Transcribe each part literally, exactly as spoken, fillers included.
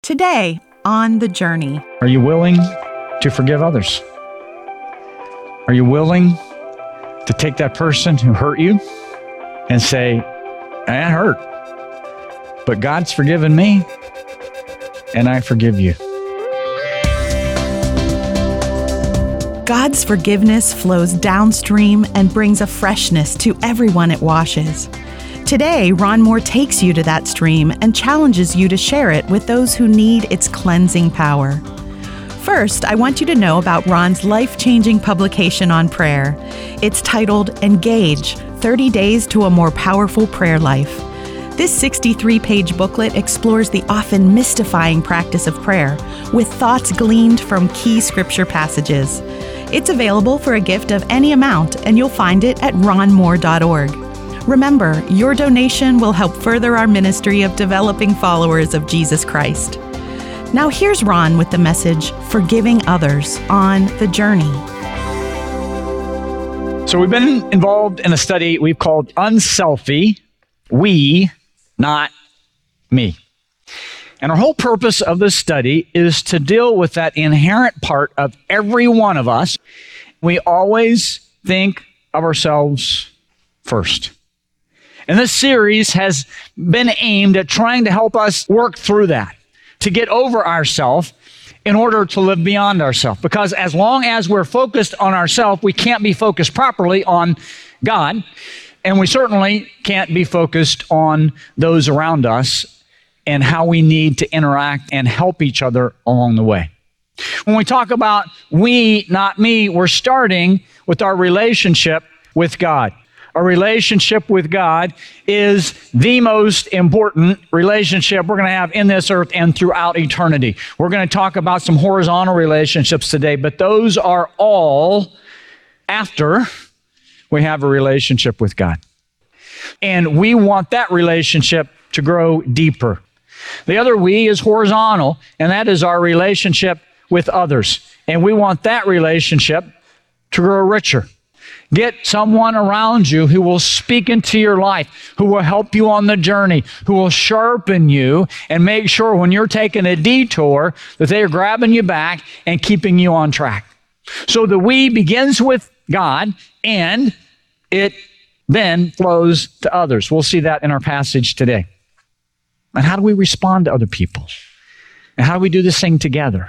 Today on The Journey. Are you willing to forgive others? Are you willing to take that person who hurt you and say, that hurt, but God's forgiven me and I forgive you? God's forgiveness flows downstream and brings a freshness to everyone it washes. Today, Ron Moore takes you to that stream and challenges you to share it with those who need its cleansing power. First, I want you to know about Ron's life-changing publication on prayer. It's titled Engage, thirty days to a More Powerful Prayer Life. This sixty-three page booklet explores the often mystifying practice of prayer with thoughts gleaned from key scripture passages. It's available for a gift of any amount, and you'll find it at ron moore dot org. Remember, your donation will help further our ministry of developing followers of Jesus Christ. Now here's Ron with the message, Forgiving Others, on The Journey. So we've been involved in a study we've called Unselfie, We, Not Me. And our whole purpose of this study is to deal with that inherent part of every one of us. We always think of ourselves first. And this series has been aimed at trying to help us work through that, to get over ourselves in order to live beyond ourselves. Because as long as we're focused on ourselves, we can't be focused properly on God, and we certainly can't be focused on those around us and how we need to interact and help each other along the way. When we talk about we, not me, we're starting with our relationship with God. A relationship with God is the most important relationship we're going to have in this earth and throughout eternity. We're going to talk about some horizontal relationships today, but those are all after we have a relationship with God. And we want that relationship to grow deeper. The other we is horizontal, and that is our relationship with others. And we want that relationship to grow richer. Get someone around you who will speak into your life, who will help you on the journey, who will sharpen you and make sure when you're taking a detour that they are grabbing you back and keeping you on track. So the we begins with God, and it then flows to others. We'll see that in our passage today. And how do we respond to other people? And how do we do this thing together?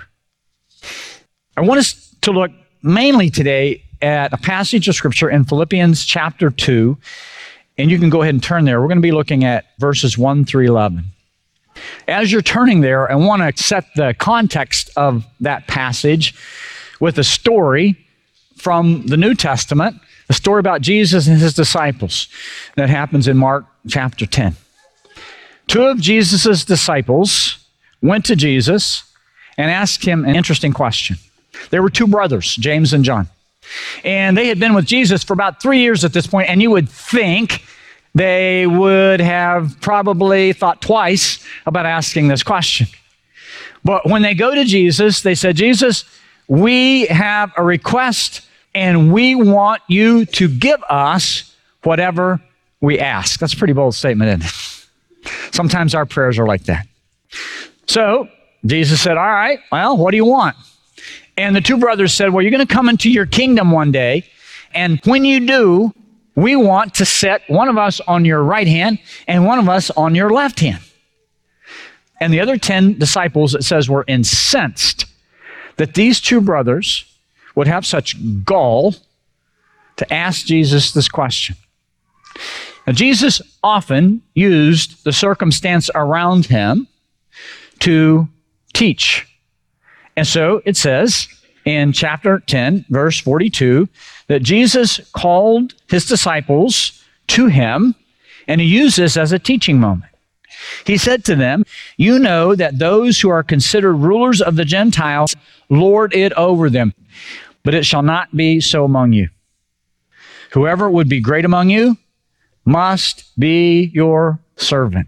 I want us to look mainly today at a passage of Scripture in Philippians chapter two, and you can go ahead and turn there. We're going to be looking at verses one through eleven. As you're turning there, I want to set the context of that passage with a story from the New Testament, a story about Jesus and his disciples that happens in Mark chapter ten. Two of Jesus' disciples went to Jesus and asked him an interesting question. There were two brothers, James and John. And they had been with Jesus for about three years at this point, and you would think they would have probably thought twice about asking this question. But when they go to Jesus, they said, Jesus, we have a request, and we want you to give us whatever we ask. That's a pretty bold statement, isn't it? Sometimes our prayers are like that. So Jesus said, all right, well, what do you want? And the two brothers said, well, you're going to come into your kingdom one day, and when you do, we want to set one of us on your right hand and one of us on your left hand. And the other ten disciples, it says, were incensed that these two brothers would have such gall to ask Jesus this question. Now, Jesus often used the circumstance around him to teach. And so it says in chapter ten, verse forty-two, that Jesus called his disciples to him, and he used this as a teaching moment. He said to them, you know that those who are considered rulers of the Gentiles lord it over them, but it shall not be so among you. Whoever would be great among you must be your servant.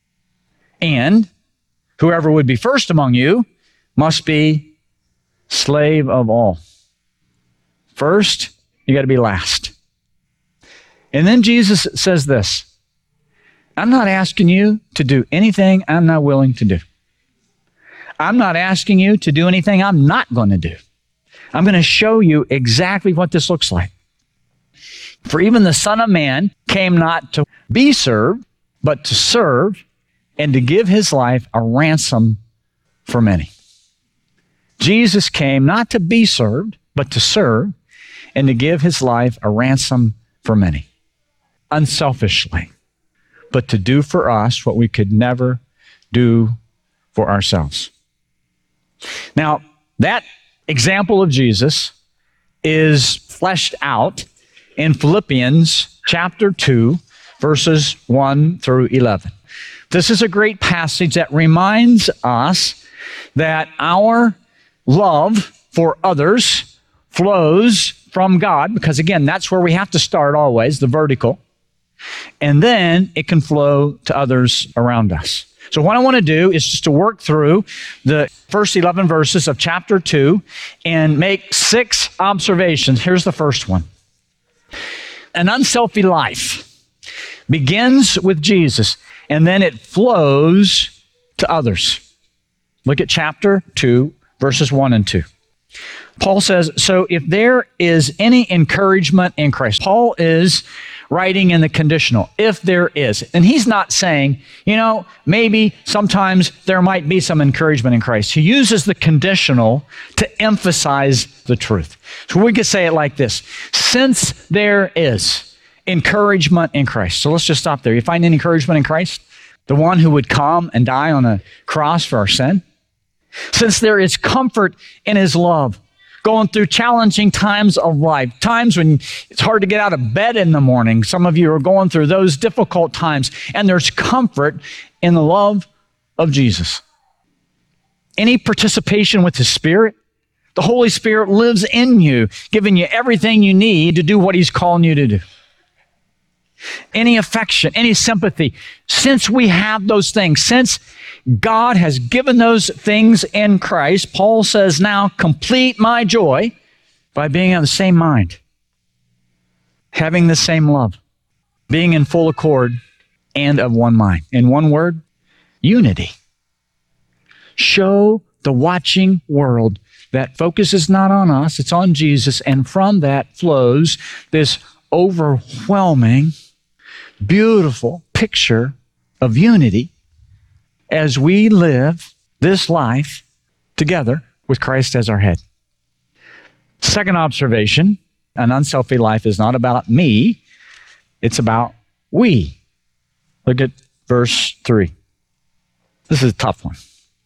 And whoever would be first among you must be slave of all. First, you got to be last. And then Jesus says this, I'm not asking you to do anything I'm not willing to do. I'm not asking you to do anything I'm not going to do. I'm going to show you exactly what this looks like. For even the Son of Man came not to be served, but to serve and to give his life a ransom for many. Jesus came not to be served, but to serve and to give his life a ransom for many. Unselfishly, but to do for us what we could never do for ourselves. Now, that example of Jesus is fleshed out in Philippians chapter two, verses one through eleven. This is a great passage that reminds us that our love for others flows from God, because again, that's where we have to start always, the vertical. And then it can flow to others around us. So what I want to do is just to work through the first eleven verses of chapter two and make six observations. Here's the first one. An unselfish life begins with Jesus, and then it flows to others. Look at chapter two, verses one and two. Paul says, so if there is any encouragement in Christ, Paul is writing in the conditional, if there is. And he's not saying, you know, maybe sometimes there might be some encouragement in Christ. He uses the conditional to emphasize the truth. So we could say it like this, since there is encouragement in Christ. So let's just stop there. You find any encouragement in Christ? The one who would come and die on a cross for our sin? Since there is comfort in his love, going through challenging times of life, times when it's hard to get out of bed in the morning. Some of you are going through those difficult times, and there's comfort in the love of Jesus. Any participation with his Spirit, the Holy Spirit lives in you, giving you everything you need to do what he's calling you to do. Any affection, any sympathy, since we have those things, since God has given those things in Christ, Paul says, now complete my joy by being of the same mind, having the same love, being in full accord and of one mind. In one word, unity. Show the watching world that focus is not on us, it's on Jesus, and from that flows this overwhelming, beautiful picture of unity as we live this life together with Christ as our head. Second observation, an unselfish life is not about me, it's about we. Look at verse three. This is a tough one.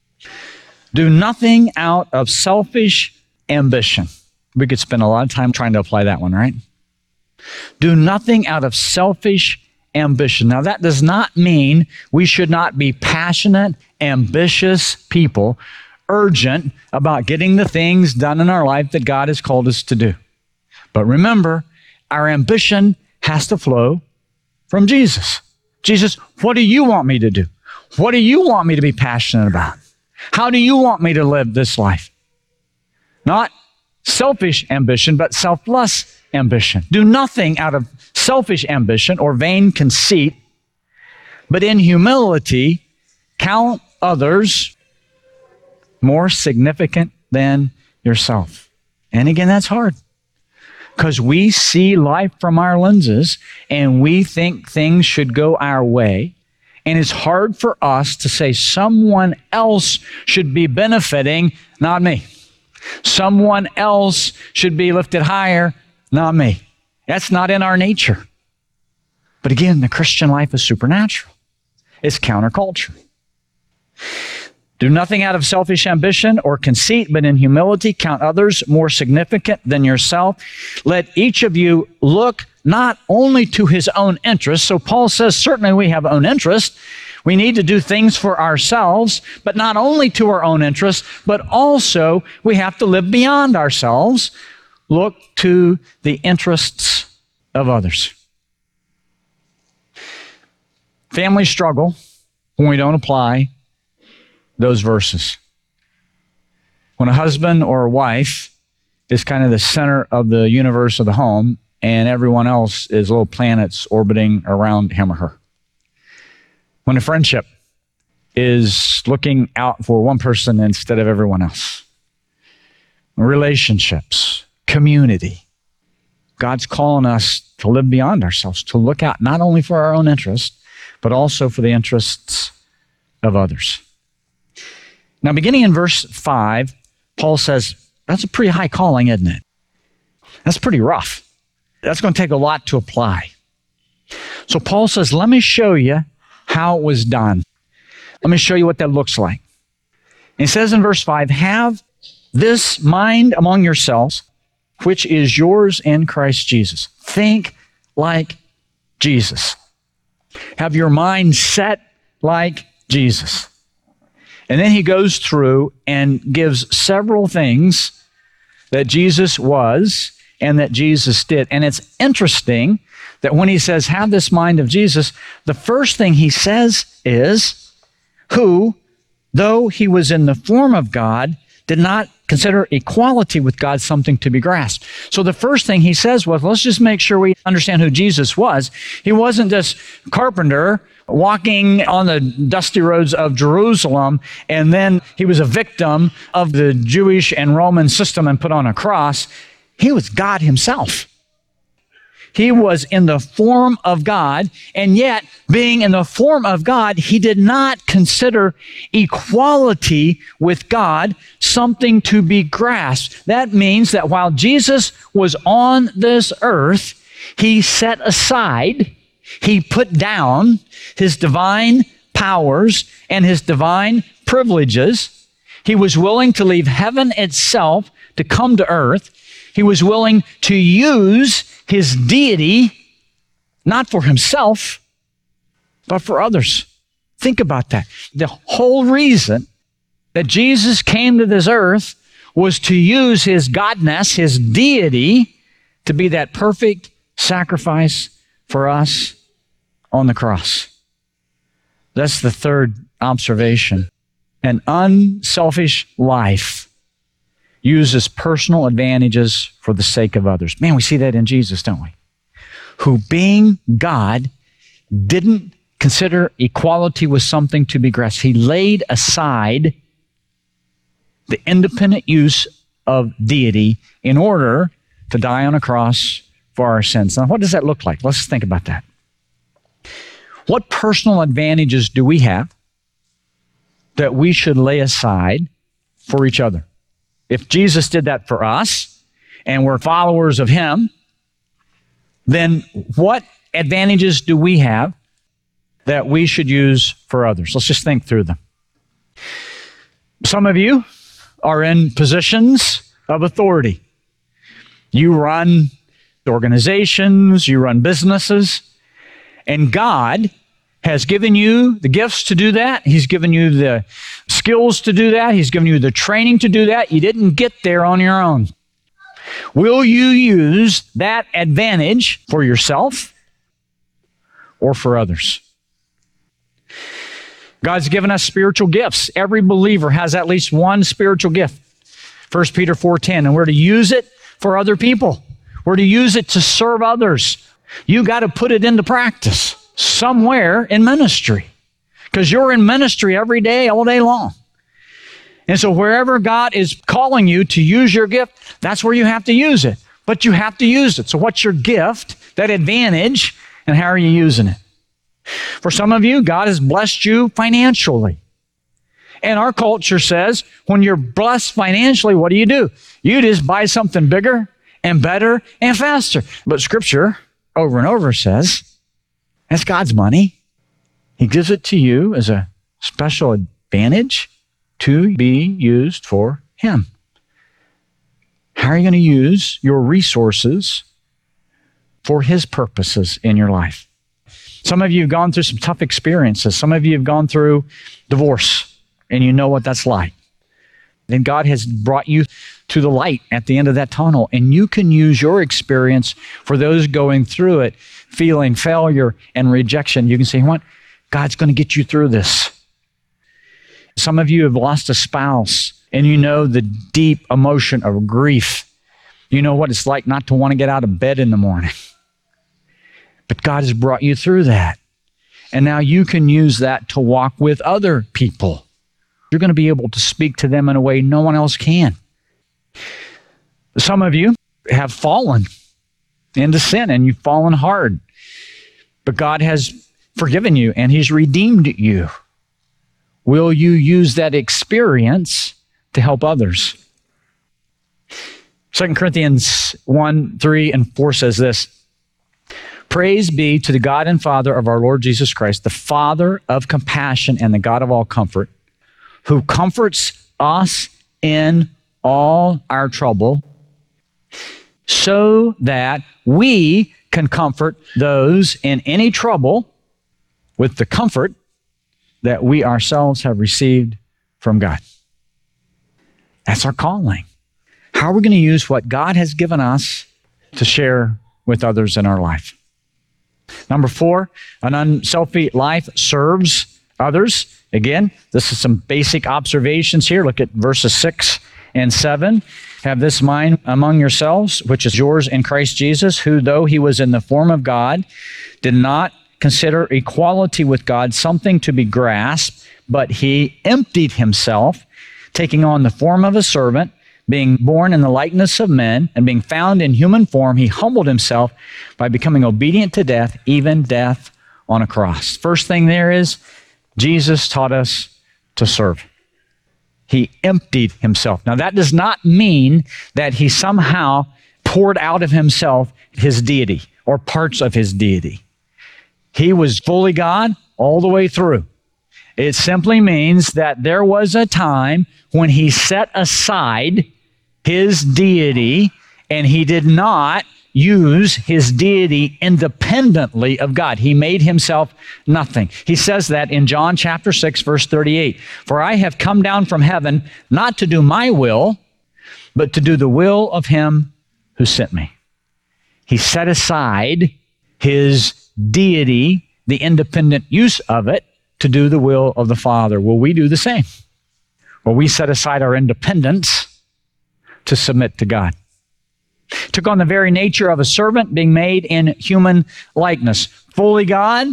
Do nothing out of selfish ambition. We could spend a lot of time trying to apply that one, right? Do nothing out of selfish ambition. Now, that does not mean we should not be passionate, ambitious people, urgent about getting the things done in our life that God has called us to do. But remember, our ambition has to flow from Jesus. Jesus, what do you want me to do? What do you want me to be passionate about? How do you want me to live this life? Not selfish ambition, but selfless ambition. Do nothing out of selfish ambition or vain conceit, but in humility count others more significant than yourself. And again, that's hard because we see life from our lenses and we think things should go our way. And it's hard for us to say someone else should be benefiting, not me. Someone else should be lifted higher, not me. That's not in our nature. But again, the Christian life is supernatural. It's counterculture. Do nothing out of selfish ambition or conceit, but in humility count others more significant than yourself. Let each of you look not only to his own interest. So Paul says, certainly we have own interest. We need to do things for ourselves, but not only to our own interest, but also we have to live beyond ourselves. Look to the interests of others. Families struggle when we don't apply those verses. When a husband or a wife is kind of the center of the universe of the home, and everyone else is little planets orbiting around him or her. When a friendship is looking out for one person instead of everyone else. Relationships, community. God's calling us to live beyond ourselves, to look out not only for our own interest, but also for the interests of others. Now, beginning in verse five, Paul says, that's a pretty high calling, isn't it? That's pretty rough. That's going to take a lot to apply. So Paul says, let me show you how it was done. Let me show you what that looks like. And he says in verse five, have this mind among yourselves, which is yours in Christ Jesus. Think like Jesus. Have your mind set like Jesus. And then he goes through and gives several things that Jesus was and that Jesus did. And it's interesting that when he says, have this mind of Jesus, the first thing he says is, who, though he was in the form of God, did not consider equality with God something to be grasped. So the first thing he says was, let's just make sure we understand who Jesus was. He wasn't this carpenter walking on the dusty roads of Jerusalem, and then he was a victim of the Jewish and Roman system and put on a cross. He was God himself. He was in the form of God, and yet, being in the form of God, he did not consider equality with God something to be grasped. That means that while Jesus was on this earth, he set aside, he put down his divine powers and his divine privileges. He was willing to leave heaven itself to come to earth. He was willing to use his deity, not for himself, but for others. Think about that. The whole reason that Jesus came to this earth was to use his godness, his deity, to be that perfect sacrifice for us on the cross. That's the third observation. An unselfish life uses personal advantages for the sake of others. Man, we see that in Jesus, don't we? Who, being God, didn't consider equality was something to be grasped. He laid aside the independent use of deity in order to die on a cross for our sins. Now, what does that look like? Let's think about that. What personal advantages do we have that we should lay aside for each other? If Jesus did that for us and we're followers of him, then what advantages do we have that we should use for others? Let's just think through them. Some of you are in positions of authority. You run organizations, you run businesses, and God has given you the gifts to do that. He's given you the skills to do that. He's given you the training to do that. You didn't get there on your own. Will you use that advantage for yourself or for others? God's given us spiritual gifts. Every believer has at least one spiritual gift. First Peter four ten, and we're to use it for other people. We're to use it to serve others. You got to put it into practice somewhere in ministry, because you're in ministry every day, all day long. And so wherever God is calling you to use your gift, that's where you have to use it. But you have to use it. So what's your gift, that advantage, and how are you using it? For some of you, God has blessed you financially. And our culture says, when you're blessed financially, what do you do? You just buy something bigger and better and faster. But Scripture over and over says, that's God's money. He gives it to you as a special advantage to be used for him. How are you going to use your resources for his purposes in your life? Some of you have gone through some tough experiences. Some of you have gone through divorce, and you know what that's like. Then God has brought you to the light at the end of that tunnel, and you can use your experience for those going through it, feeling failure and rejection. You can say, what? God's going to get you through this. Some of you have lost a spouse, and you know the deep emotion of grief. You know what it's like not to want to get out of bed in the morning. But God has brought you through that. And now you can use that to walk with other people. You're going to be able to speak to them in a way no one else can. Some of you have fallen into sin and you've fallen hard. But God has forgiven you and He's redeemed you. Will you use that experience to help others? Second Corinthians one, three, and four says this, "Praise be to the God and Father of our Lord Jesus Christ, the Father of compassion and the God of all comfort, who comforts us in all our trouble, so that we can comfort those in any trouble with the comfort that we ourselves have received from God." That's our calling. How are we going to use what God has given us to share with others in our life? Number four, an unselfish life serves others. Again, this is some basic observations here. Look at verses six and seven. "Have this mind among yourselves, which is yours in Christ Jesus, who, though He was in the form of God, did not consider equality with God something to be grasped, but He emptied Himself, taking on the form of a servant, being born in the likeness of men, and being found in human form, He humbled Himself by becoming obedient to death, even death on a cross." First thing there is, Jesus taught us to serve. He emptied Himself. Now that does not mean that He somehow poured out of Himself His deity or parts of His deity. He was fully God all the way through. It simply means that there was a time when He set aside His deity and He did not use His deity independently of God. He made Himself nothing. He says that in John chapter six, verse thirty-eight. "For I have come down from heaven not to do my will, but to do the will of Him who sent me." He set aside His deity, the independent use of it, to do the will of the Father. Will we do the same? Will we set aside our independence to submit to God? Took on the very nature of a servant, being made in human likeness. Fully God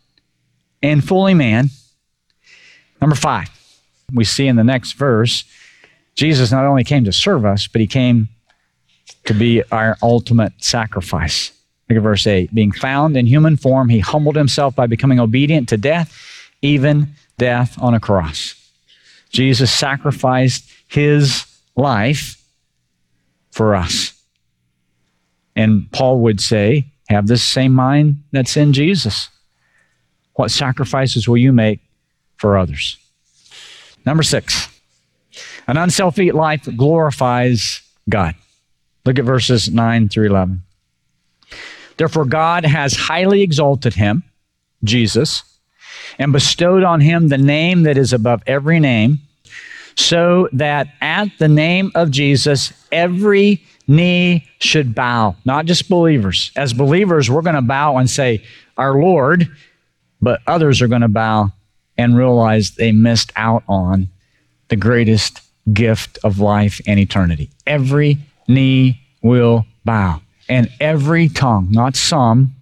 and fully man. Number five, we see in the next verse, Jesus not only came to serve us, but He came to be our ultimate sacrifice. Look at verse eight. "Being found in human form, He humbled Himself by becoming obedient to death, even death on a cross." Jesus sacrificed His life for us. And Paul would say, have this same mind that's in Jesus. What sacrifices will you make for others? Number six, an unselfish life glorifies God. Look at verses nine through eleven. "Therefore God has highly exalted Him," Jesus, "and bestowed on Him the name that is above every name, so that at the name of Jesus every knee should bow." Not just believers. As believers, we're going to bow and say, "Our Lord," but others are going to bow and realize they missed out on the greatest gift of life and eternity. Every knee will bow, and every tongue, not some,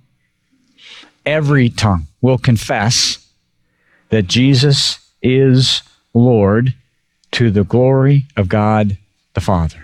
every tongue will confess that Jesus is Lord, to the glory of God the Father.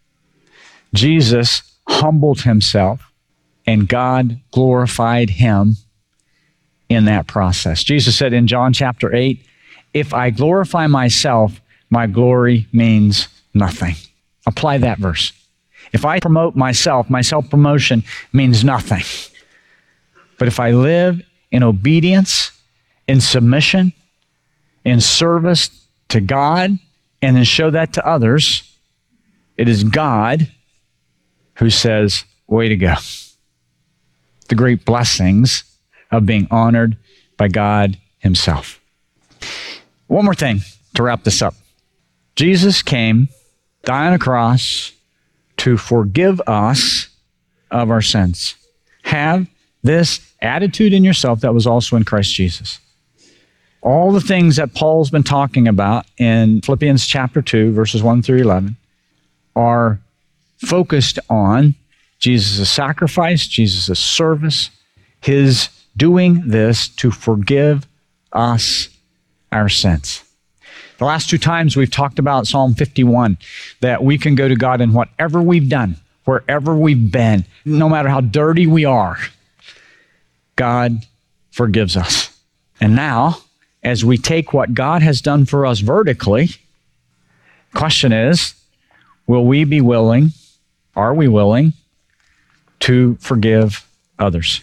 Jesus humbled Himself, and God glorified Him in that process. Jesus said in John chapter eight, "If I glorify myself, my glory means nothing." Apply that verse. If I promote myself, my self-promotion means nothing. But if I live in obedience, in submission, in service to God, and then show that to others, it is God who says, way to go. The great blessings of being honored by God Himself. One more thing to wrap this up. Jesus came, died on a cross to forgive us of our sins. Have this attitude in yourself that was also in Christ Jesus. All the things that Paul's been talking about in Philippians chapter two, verses one through eleven, are focused on Jesus' sacrifice, Jesus' service, His doing this to forgive us our sins. The last two times we've talked about Psalm fifty-one, that we can go to God in whatever we've done, wherever we've been, no matter how dirty we are, God forgives us. And now, as we take what God has done for us vertically, question is, will we be willing, are we willing to forgive others?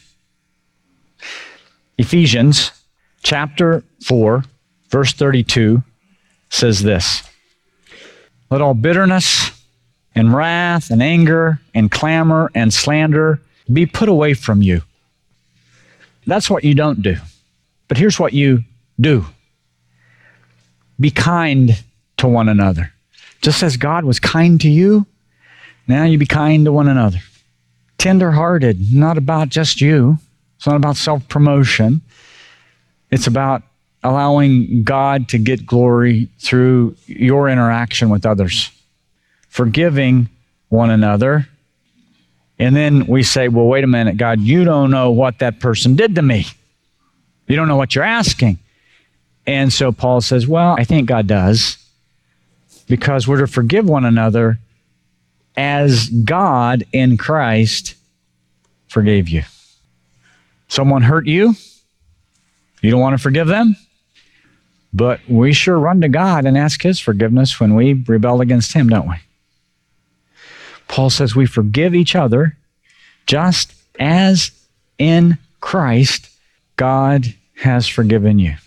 Ephesians chapter four, verse thirty-two says this, "Let all bitterness and wrath and anger and clamor and slander be put away from you." That's what you don't do. But here's what you do. Be kind to one another. Just as God was kind to you, now you be kind to one another. Tender-hearted, not about just you. It's not about self-promotion. It's about allowing God to get glory through your interaction with others. Forgiving one another. And then we say, well, wait a minute, God, you don't know what that person did to me. You don't know what you're asking. And so Paul says, well, I think God does, because we're to forgive one another as God in Christ forgave you. Someone hurt you. You don't want to forgive them. But we sure run to God and ask his forgiveness when we rebel against him, don't we? Paul says we forgive each other just as in Christ God has forgiven you.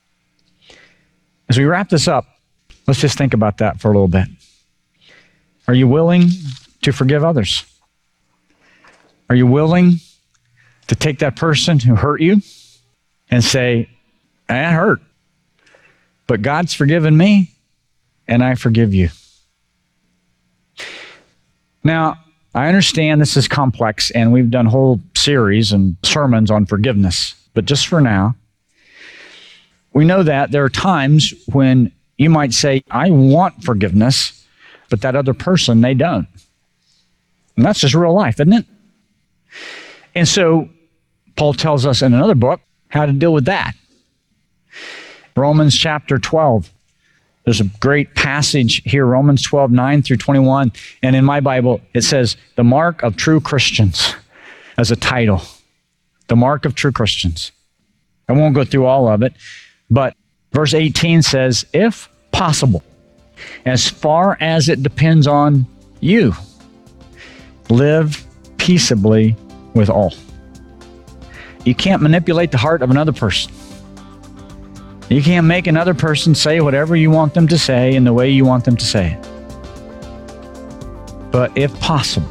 As we wrap this up, let's just think about that for a little bit. Are you willing to forgive others? Are you willing to take that person who hurt you and say, that hurt, but God's forgiven me and I forgive you? Now, I understand this is complex and we've done whole series and sermons on forgiveness, but just for now, we know that there are times when you might say, I want forgiveness, but that other person, they don't. And that's just real life, isn't it? And so Paul tells us in another book how to deal with that. Romans chapter twelve. There's a great passage here, Romans twelve, nine through twenty-one. And in my Bible, it says, the mark of true Christians as a title. The mark of true Christians. I won't go through all of it, but verse eighteen says, if possible, as far as it depends on you, live peaceably with all. You can't manipulate the heart of another person. You can't make another person say whatever you want them to say in the way you want them to say it. But if possible,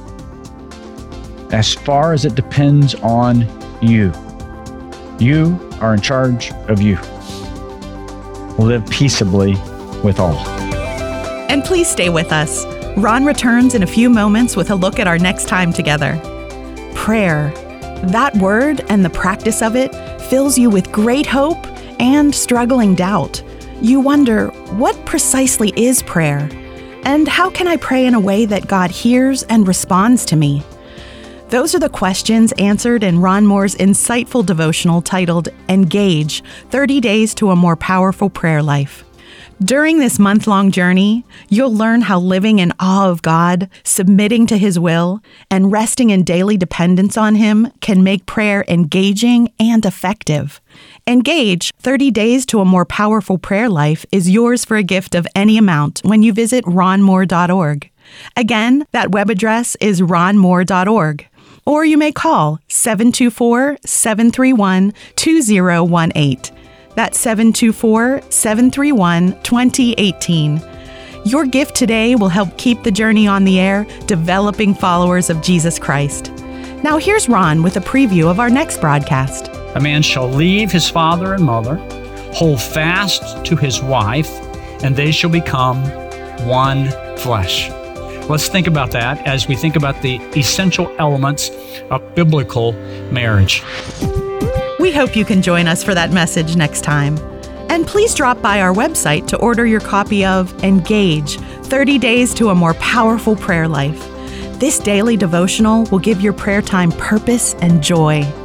as far as it depends on you, you are in charge of you. Live peaceably with all. And please stay with us. Ron returns in a few moments with a look at our next time together. Prayer. That word and the practice of it fills you with great hope and struggling doubt. You wonder, what precisely is prayer? And how can I pray in a way that God hears and responds to me? Those are the questions answered in Ron Moore's insightful devotional titled Engage, thirty days to a More Powerful Prayer Life. During this month-long journey, you'll learn how living in awe of God, submitting to His will, and resting in daily dependence on Him can make prayer engaging and effective. Engage, thirty days to a More Powerful Prayer Life is yours for a gift of any amount when you visit ron moore dot org. Again, that web address is ron moore dot org. Or you may call seven two four, seven three one, two zero one eight. That's seven two four, seven three one, two zero one eight. Your gift today will help keep the journey on the air, developing followers of Jesus Christ. Now here's Ron with a preview of our next broadcast. A man shall leave his father and mother, hold fast to his wife, and they shall become one flesh. Let's think about that as we think about the essential elements of biblical marriage. We hope you can join us for that message next time. And please drop by our website to order your copy of Engage, thirty days to a More Powerful Prayer Life. This daily devotional will give your prayer time purpose and joy.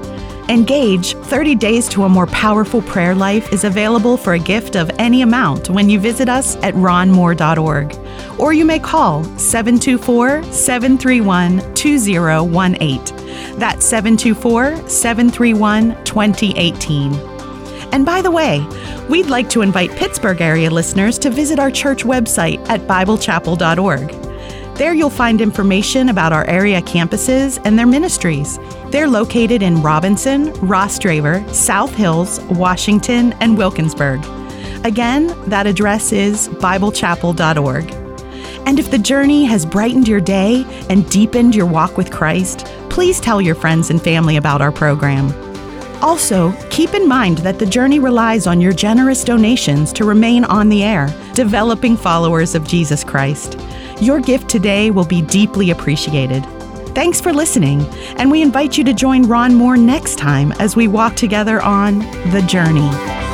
Engage thirty Days to a More Powerful Prayer Life is available for a gift of any amount when you visit us at ron moore dot org. Or you may call seven two four, seven three one, two zero one eight. That's seven two four, seven three one, two zero one eight. And by the way, we'd like to invite Pittsburgh area listeners to visit our church website at bible chapel dot org. There you'll find information about our area campuses and their ministries. They're located in Robinson, Rostraver, South Hills, Washington, and Wilkinsburg. Again, that address is bible chapel dot org. And if the journey has brightened your day and deepened your walk with Christ, please tell your friends and family about our program. Also, keep in mind that the journey relies on your generous donations to remain on the air, developing followers of Jesus Christ. Your gift today will be deeply appreciated. Thanks for listening, and we invite you to join Ron Moore next time as we walk together on The Journey.